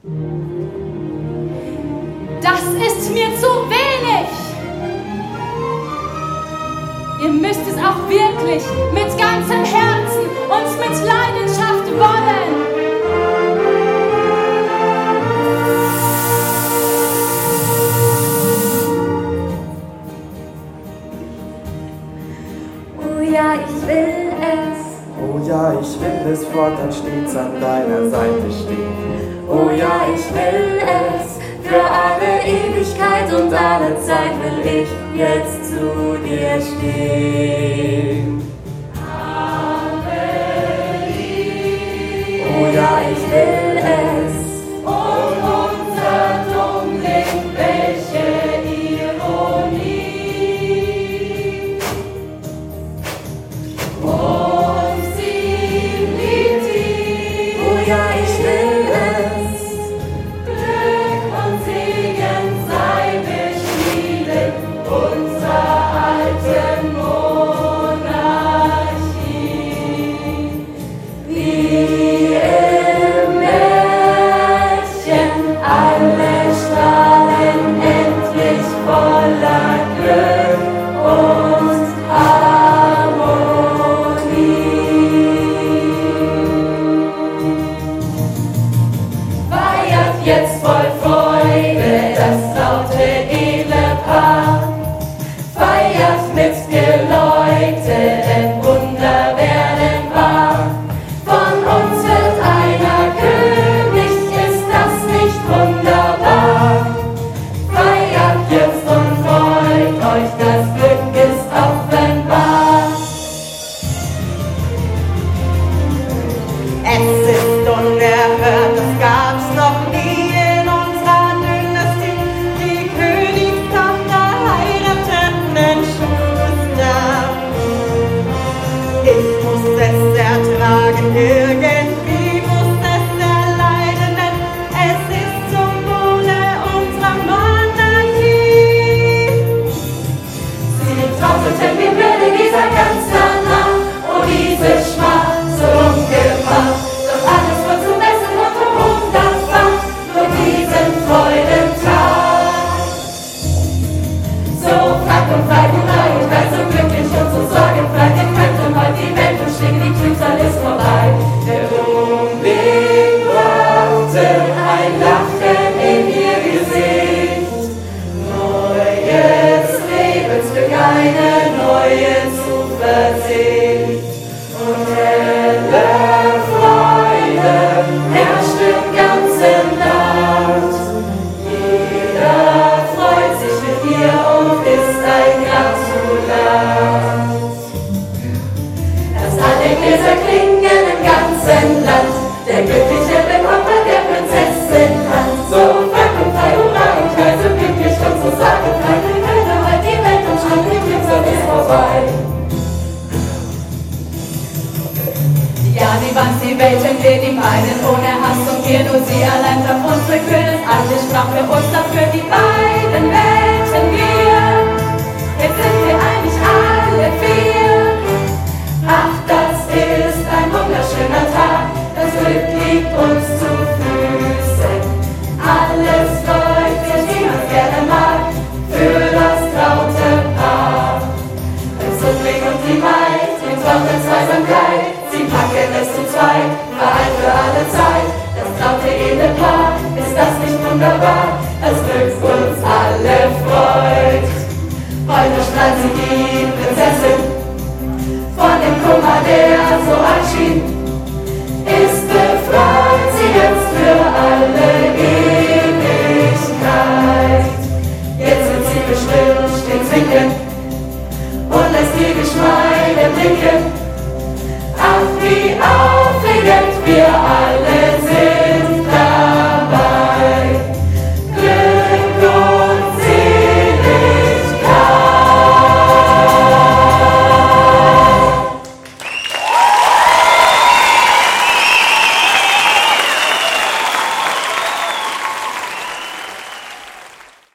Das ist mir zu wenig. Ihr müsst es auch wirklich mit ganzem Herzen und mit Leidenschaft wollen. Oh ja, ich will es. Oh ja, ich will es, fortan stets an deiner Seite stehen. Oh ja, ich will es. Für alle Ewigkeit und alle Zeit will ich jetzt zu dir stehen. Oh ja, ich will es. Und unser Dummling, welche Ironie. Und sie liebt ihn. Oh ja, ich will es. Glück und Segen sei beschieden unserer alten Monarchie. Wie im Märchen, alle strahlen endlich voller Glück und Harmonie. Feiert jetzt voll Freude das laute edle Paar. Feiert mit Geläute, denn Wunder werden wahr. Von uns wird einer König, ist das nicht wunderbar? Feiert jetzt und freut euch, das Glück ist offenbar. Es ist unerhört, das gab's noch nie in unserer Dynastie. Die Königstochter heiratet nen Schuster. Ich muss es ertragen, irgendwie muss es erleiden, denn es ist zum Wohle unserer Monarchie. Sie trauteten, wir würde dieser ganz danach, oh diese Schmach, so ungemacht, doch alles wird zum Besten und hundertfach, nur diesen Freudentag. So frank und frei, hurra, und frei, so glücklich und so sorgenfrei, wir könnten heute die Welt umschlingen, die Trübsal ist vorbei. Der Dummling brachte ein Lachen in ihr Gesicht, neues Lebensglück, eine neue Zuversicht. Und helle Freude herrscht im ganzen Land. Jeder freut sich mit ihr und ist ein Gratulant. Dass alle Gläser klingen im ganzen Land, der Glückliche bekommt bei der Prinzessin Hand. So frank und frei, hurra und frei, so glücklich und so sagenfrei, wir können heute die Welt umschreiben, die Trübsal ist vorbei. Ja, die Wand, die Welten, wir die meinen ohne Hass und Gier, nur sie allein darf unsere König, alle sprach für uns dafür die beiden Welten wir. Jetzt sind wir eigentlich alle vier. Ach, das ist ein wunderschöner Tag, das Glück liegt uns zu Füßen. Alles freut sich, wie man's gerne mag, für das traute Paar. Der Suckling und die Maid, in Traum Zweisamkeit, sie packen es zu zweit, vereint für alle Zeit. Das traute Ehepaar, ist das nicht wunderbar? Das Glück uns alle freut. Heute strahlt sie die Prinzessin von dem Kummer, der so erschien. Ist befreit sie jetzt für alle Ewigkeit. Jetzt wird sie bestimmt stets winken und lässt die Geschmeide blinken.